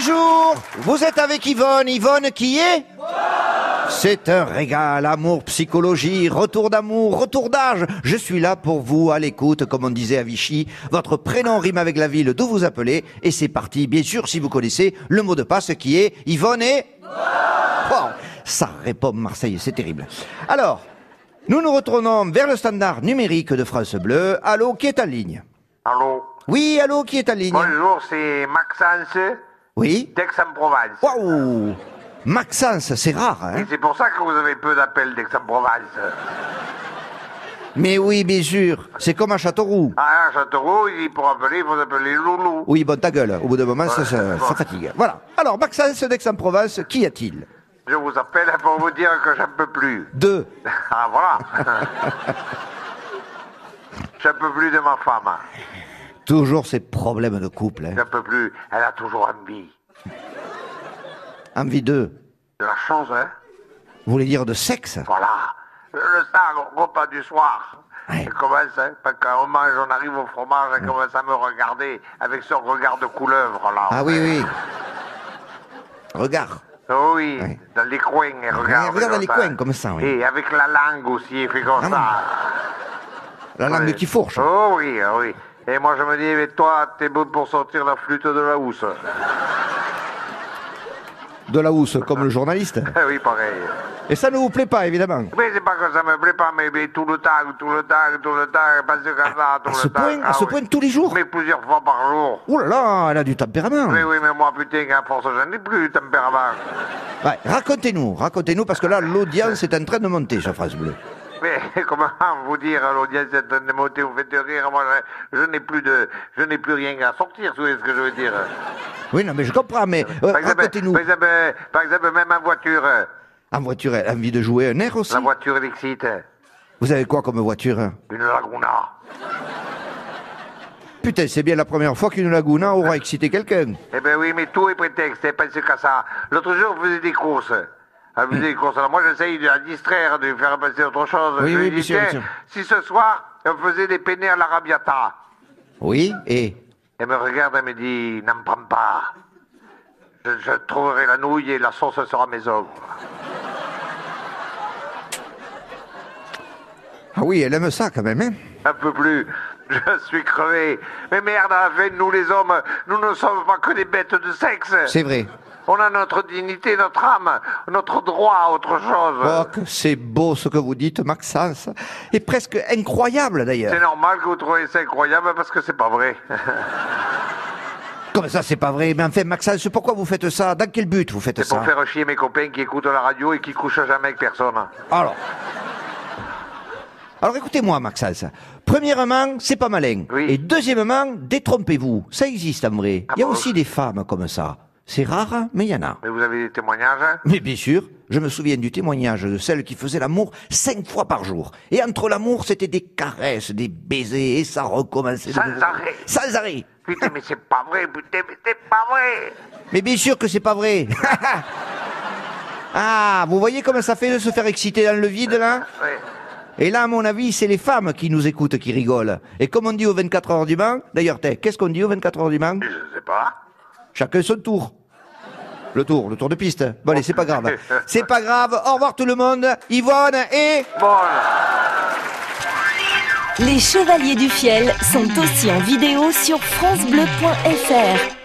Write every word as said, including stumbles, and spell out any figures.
Bonjour, vous êtes avec Yvonne. Yvonne qui est ? C'est un régal, amour, psychologie, retour d'amour, retour d'âge. Je suis là pour vous, à l'écoute, comme on disait à Vichy. Votre prénom rime avec la ville d'où vous appelez. Et c'est parti, bien sûr, si vous connaissez le mot de passe qui est Yvonne et... Oh, ça répond Marseille, c'est terrible. Alors, nous nous retournons vers le standard numérique de France Bleu. Allô, qui est en ligne ? Allô ? Oui, allô, qui est en ligne ? Bonjour, c'est Maxence Oui. d'Aix-en-Provence. Waouh, Maxence, c'est rare, hein ? Et c'est pour ça que vous avez peu d'appels d'Aix-en-Provence. Mais oui, bien sûr, c'est comme à Châteauroux. Ah, à Châteauroux, il pour appeler, il faut appeler Loulou. Oui, bon, ta gueule, au bout d'un moment, ça, Ouais, ça, bon. ça fatigue. Voilà. Alors, Maxence d'Aix-en-Provence, qu'y a-t-il ? Je vous appelle pour vous dire que j'en peux plus. Deux. Ah, voilà. J'en peux plus de ma femme. Toujours ces problèmes de couple, hein. J'en peux plus. Elle a toujours envie. Envie d'eux. De la chance, hein. Vous voulez dire de sexe ? Voilà. Le sang au repas du soir. Ouais. Elle commence, hein, parce qu'on mange, on arrive au fromage, elle commence à me regarder avec son regard de couleuvre, là. Ah oui, oui. Regarde. Oh oui, Ouais. dans les coins, elle regarde. regarde dans comme les ça. coins, comme ça, oui. Et avec la langue aussi, elle fait comme Ah ça. La langue Ouais. qui fourche. Oh oui, oh oui. Et moi je me dis, mais toi, t'es bon pour sortir la flûte de la housse. De la housse, comme le journaliste. Ah oui, pareil. Et ça ne vous plaît pas, évidemment. Mais c'est pas que ça me plaît pas, mais, mais tout le temps, tout le temps, tout le temps, parce que ça, tout À le ce temps. point, à Ah ce oui. point, tous les jours. Mais plusieurs fois par jour. Oh là là, elle a du tempérament. Oui, oui, mais moi, putain, à force, j'en ai plus de tempérament. Ouais, racontez-nous, racontez-nous, parce que là, l'audience est en train de monter sur France Bleu. Mais comment vous dire, l'audience est en train de monter, vous faites rire, moi, je, je n'ai plus de, je n'ai plus rien à sortir, vous voyez ce que je veux dire. Oui, non, mais je comprends, mais euh, Par exemple, racontez-nous. par exemple, par exemple, même en voiture, En voiture, elle a envie de jouer un air aussi. la voiture l'excite, Vous avez quoi comme voiture ? une Laguna. Putain, c'est bien la première fois qu'une Laguna aura excité quelqu'un. Eh ben oui, mais tout est prétexte, hein, pensez qu'à ça. L'autre jour, je faisais des courses. Elle faisait des courses. Alors moi, j'essaye de la distraire, de lui faire passer autre chose. Oui, je oui, lui bien dis, sûr, bien tiens, sûr. si ce soir, on faisait des penne à l'arabiata. Oui, et Elle me regarde, elle me dit, n'en prends pas. Je, je trouverai la nouille et la sauce sera maison. ah oui, elle aime ça quand même, hein. Un peu plus. Je suis crevé. Mais merde, à la fin, nous les hommes, nous ne sommes pas que des bêtes de sexe. C'est vrai. On a notre dignité, notre âme, notre droit à autre chose. Oh, que c'est beau ce que vous dites, Maxence. Et presque incroyable d'ailleurs. C'est normal que vous trouviez ça incroyable parce que c'est pas vrai. Comme ça, c'est pas vrai. Mais enfin, Maxence, pourquoi vous faites ça ? Dans quel but vous faites C'est ça ? pour faire chier mes copains qui écoutent la radio et qui couchent jamais avec personne. Alors. Alors écoutez-moi, Maxence. Premièrement, c'est pas malin. Oui. Et deuxièmement, détrompez-vous. Ça existe en vrai. Ah Il y a bon aussi des femmes comme ça. C'est rare, mais il y en a. Mais vous avez des témoignages? Mais bien sûr, je me souviens du témoignage de celle qui faisait l'amour cinq fois par jour. Et entre l'amour, c'était des caresses, des baisers, et ça recommençait. de Sans nouveau. arrêt. Sans arrêt. Putain, mais c'est pas vrai, putain, mais c'est pas vrai. Mais bien sûr que c'est pas vrai. Ah, vous voyez comment ça fait de se faire exciter dans le vide, là ? Ouais. Et là, à mon avis, c'est les femmes qui nous écoutent, qui rigolent. Et comme on dit aux vingt-quatre heures du Mans, d'ailleurs, t'es, qu'est-ce qu'on dit aux vingt-quatre heures du Mans ? Je sais pas. Chacun son tour. Le tour, le tour de piste. Bon, allez, c'est pas grave. C'est pas grave. Au revoir tout le monde. Yvonne et... Bon. Les Chevaliers du Fiel sont aussi en vidéo sur francebleu point fr.